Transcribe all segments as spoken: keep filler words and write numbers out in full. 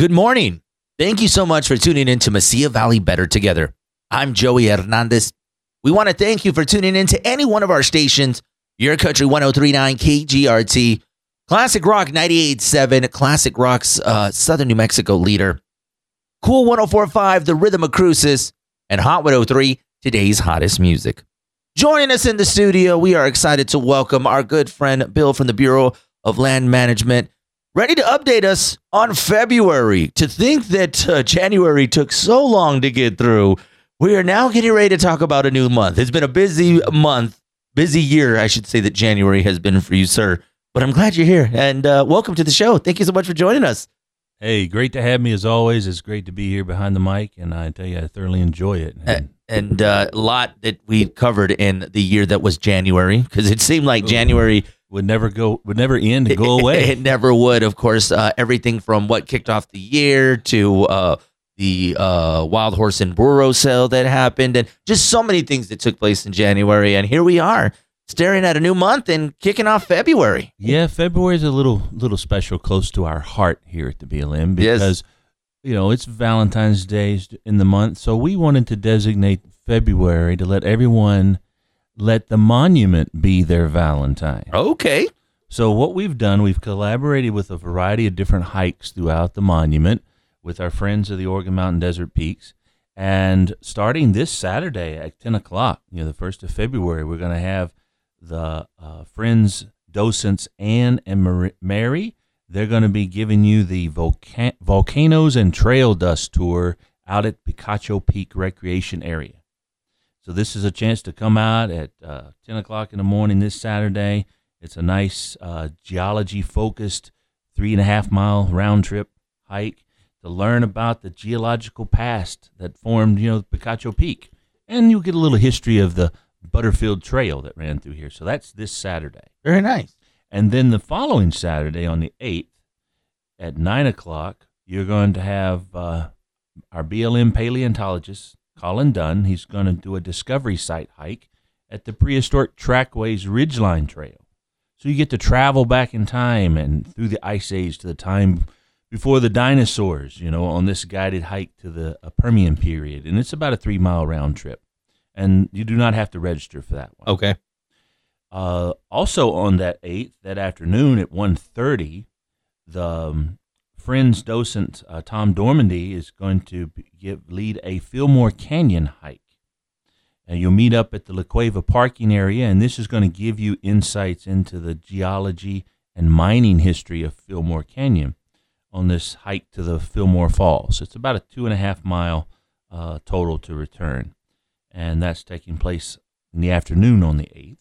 Good morning. Thank you so much for tuning in to Mesilla Valley Better Together. I'm Joey Hernandez. We want to thank you for tuning in to any one of our stations, Your Country one oh three point nine K G R T, Classic Rock ninety-eight point seven, Classic Rock's uh, Southern New Mexico leader, Cool one oh four point five, The Rhythm of Cruces, and Hot one oh three, today's hottest music. Joining us in the studio, we are excited to welcome our good friend Bill from the Bureau of Land Management, ready to update us on February. To think that uh, January took so long to get through, we are now getting ready to talk about a new month. It's been a busy month, busy year, I should say, that January has been for you, sir. But I'm glad you're here, and uh, welcome to the show. Thank you so much for joining us. Hey, great to have me as always. It's great to be here behind the mic, and I tell you, I thoroughly enjoy it. And, and uh, a lot that we covered in the year that was January, because it seemed like January would never go, would never end, and go away. It, it never would. Of course, uh, everything from what kicked off the year to uh, the uh, wild horse and burro sale that happened, and just so many things that took place in January. And here we are, staring at a new month and kicking off February. Yeah, February is a little little special, close to our heart here at the B L M because, yes. you know, it's Valentine's Day in the month, so we wanted to designate February to let everyone let the monument be their Valentine. Okay. So what we've done, we've collaborated with a variety of different hikes throughout the monument with our friends of the Oregon Mountain Desert Peaks. And starting this Saturday at ten o'clock, you know, the first of February, we're going to have the uh, friends, docents, Ann and Mar- Mary. They're going to be giving you the Volca- Volcanoes and Trail Dust Tour out at Picacho Peak Recreation Area. So this is a chance to come out at uh, ten o'clock in the morning this Saturday. It's a nice uh, geology-focused three and a half mile round trip hike to learn about the geological past that formed, you know, Picacho Peak. And you'll get a little history of the Butterfield Trail that ran through here. So that's this Saturday. Very nice. And then the following Saturday on the eighth at nine o'clock, you're going to have uh, our B L M paleontologist, Colin Dunn. He's going to do a discovery site hike at the prehistoric Trackways Ridgeline Trail. So you get to travel back in time and through the Ice Age to the time before the dinosaurs, you know, on this guided hike to the uh, Permian period. And it's about a three-mile round trip. And you do not have to register for that one. Okay. Uh, also on that eighth, that afternoon at one thirty, the um, Friends docent uh, Tom Dormandy is going to give, lead a Fillmore Canyon hike. And you'll meet up at the La Cueva parking area, and this is going to give you insights into the geology and mining history of Fillmore Canyon on this hike to the Fillmore Falls. It's about a two and a half mile uh, total to return. And that's taking place in the afternoon on the eighth.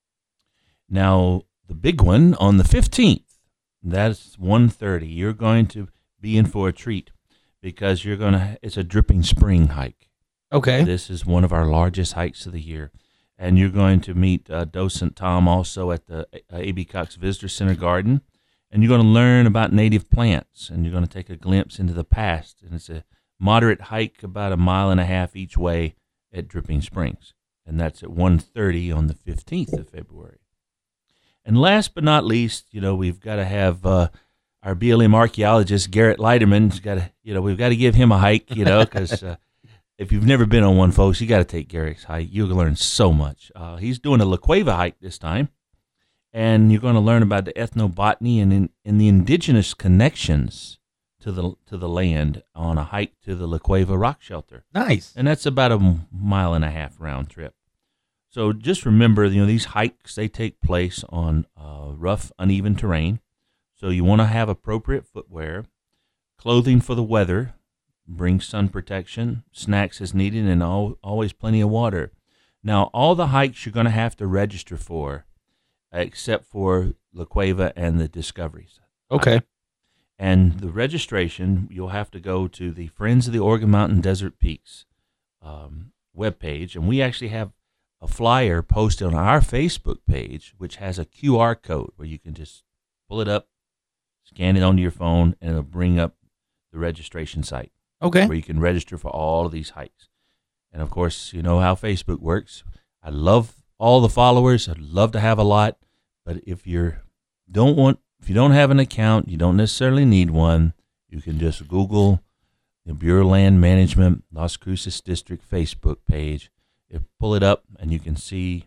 Now, the big one on the fifteenth, that's one thirty. You're going to be in for a treat because you're going to, it's a Dripping Spring hike. Okay. This is one of our largest hikes of the year. And you're going to meet uh, Docent Tom also at the uh, A B. Cox Visitor Center Garden. And you're going to learn about native plants. And you're going to take a glimpse into the past. And it's a moderate hike, about a mile and a half each way at Dripping Springs. And that's at one thirty on the fifteenth of February. And last but not least, you know, we've got to have uh, our B L M archaeologist, Garrett Leiterman's got to, you know, we've got to give him a hike, you know, because uh, if you've never been on one, folks, you got to take Garrett's hike. You'll learn so much. Uh, he's doing a La Cueva hike this time, and you're going to learn about the ethnobotany and, in, and the indigenous connections to the to the land on a hike to the La Cueva Rock Shelter. Nice. And that's about a mile and a half round trip. So just remember, you know, these hikes, they take place on uh, rough, uneven terrain. So you want to have appropriate footwear, clothing for the weather, bring sun protection, snacks as needed, and all, always plenty of water. Now, all the hikes you're going to have to register for, except for La Cueva and the Discoveries. Okay. Hike. And the registration, you'll have to go to the Friends of the Oregon Mountain Desert Peaks um, webpage, and we actually have a flyer posted on our Facebook page, which has a Q R code where you can just pull it up, scan it onto your phone, and it'll bring up the registration site. Okay. Where you can register for all of these hikes. And, of course, you know how Facebook works. I love all the followers. I'd love to have a lot. But if you don't want, if you don't have an account, you don't necessarily need one, You can just Google the Bureau of Land Management Las Cruces District Facebook page. You pull it up, and you can see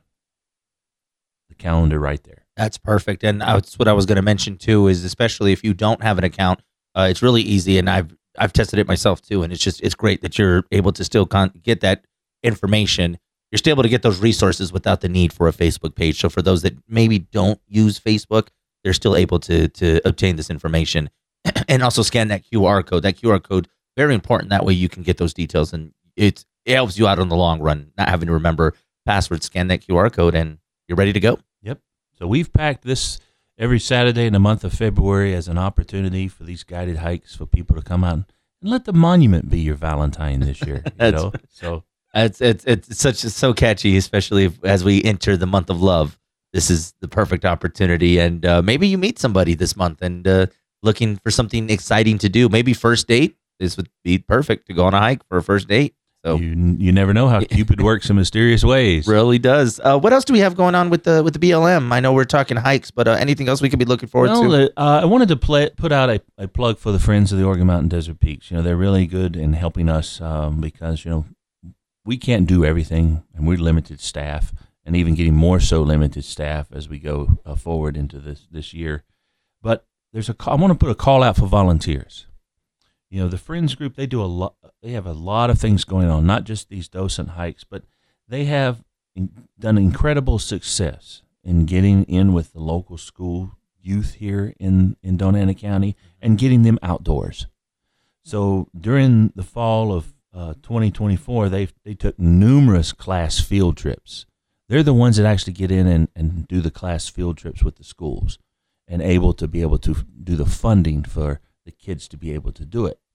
the calendar right there. That's perfect. And that's what I was going to mention, too, is especially if you don't have an account, uh, it's really easy. And I've I've tested it myself, too. And it's just it's great that you're able to still con- get that information. You're still able to get those resources without the need for a Facebook page. So for those that maybe don't use Facebook, they're still able to to obtain this information and also scan that Q R code. That Q R code, very important. That way you can get those details, and it's, it helps you out in the long run, not having to remember passwords. Scan that Q R code, and you're ready to go. Yep. So we've packed this every Saturday in the month of February as an opportunity for these guided hikes for people to come out and let the monument be your Valentine this year. You know? So it's it's it's such it's so catchy, especially if, as we enter the month of love. This is the perfect opportunity, and uh, maybe you meet somebody this month and uh, looking for something exciting to do. Maybe first date. This would be perfect to go on a hike for a first date. So you you never know how Cupid works in mysterious ways. Really does. Uh, what else do we have going on with the with the B L M? I know we're talking hikes, but uh, anything else we could be looking forward well, to? Uh, I wanted to play, put out a, a plug for the Friends of the Organ Mountain Desert Peaks. You know, they're really good in helping us um, because, you know, we can't do everything, and we're limited staff, and even getting more so limited staff as we go uh, forward into this, this year. But there's a I want to put a call out for volunteers. You know, the Friends group, they do a lot. They have a lot of things going on, not just these docent hikes, but they have in, done incredible success in getting in with the local school youth here in, in Doña County and getting them outdoors. So during the fall of uh, twenty twenty-four, they they took numerous class field trips. They're the ones that actually get in and, and do the class field trips with the schools and able to be able to do the funding for the kids to be able to do it.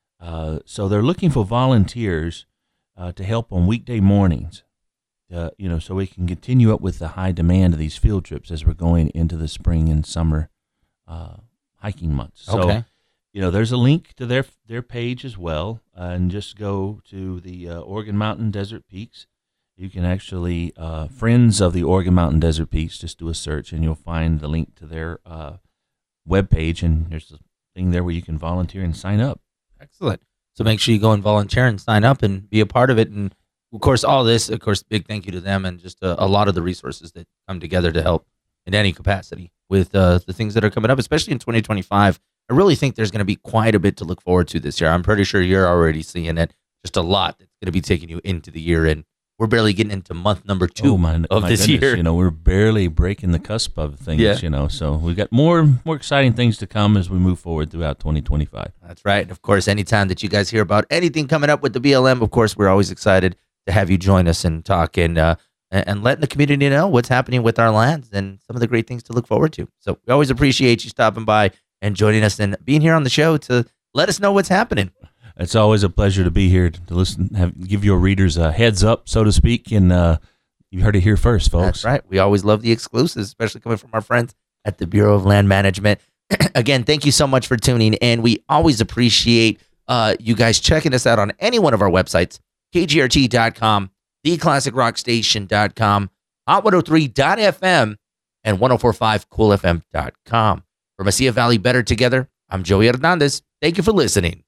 Uh, so they're looking for volunteers uh, to help on weekday mornings, uh, you know, so we can continue up with the high demand of these field trips as we're going into the spring and summer uh, hiking months. So, Okay. you know, there's a link to their their page as well, uh, and just go to the uh, Organ Mountain Desert Peaks. You can actually, uh, Friends of the Organ Mountain Desert Peaks, just do a search, and you'll find the link to their uh, webpage, and there's a thing there where you can volunteer and sign up. Excellent. So make sure you go and volunteer and sign up and be a part of it. And of course, all this, of course, big thank you to them and just a, a lot of the resources that come together to help in any capacity with uh, the things that are coming up, especially in twenty twenty-five. I really think there's going to be quite a bit to look forward to this year. I'm pretty sure you're already seeing it. Just a lot that's going to be taking you into the year. And we're barely getting into month number two oh, my, of my this goodness, year. You know, we're barely breaking the cusp of things, Yeah. you know, so we've got more more exciting things to come as we move forward throughout twenty twenty-five. That's right. And of course, anytime that you guys hear about anything coming up with the B L M, of course, we're always excited to have you join us and talk and, uh, and, and letting the community know what's happening with our lands and some of the great things to look forward to. So we always appreciate you stopping by and joining us and being here on the show to let us know what's happening. It's always a pleasure to be here to listen, have give your readers a heads up, so to speak, and uh, you heard it here first, folks. That's right. We always love the exclusives, especially coming from our friends at the Bureau of Land Management. Again, thank you so much for tuning in. We always appreciate uh, you guys checking us out on any one of our websites, K G R T dot com, the classic rock station dot com, hot one oh three dot f m, and ten forty-five cool f m dot com. For Mesilla Valley Better Together, I'm Joey Hernandez. Thank you for listening.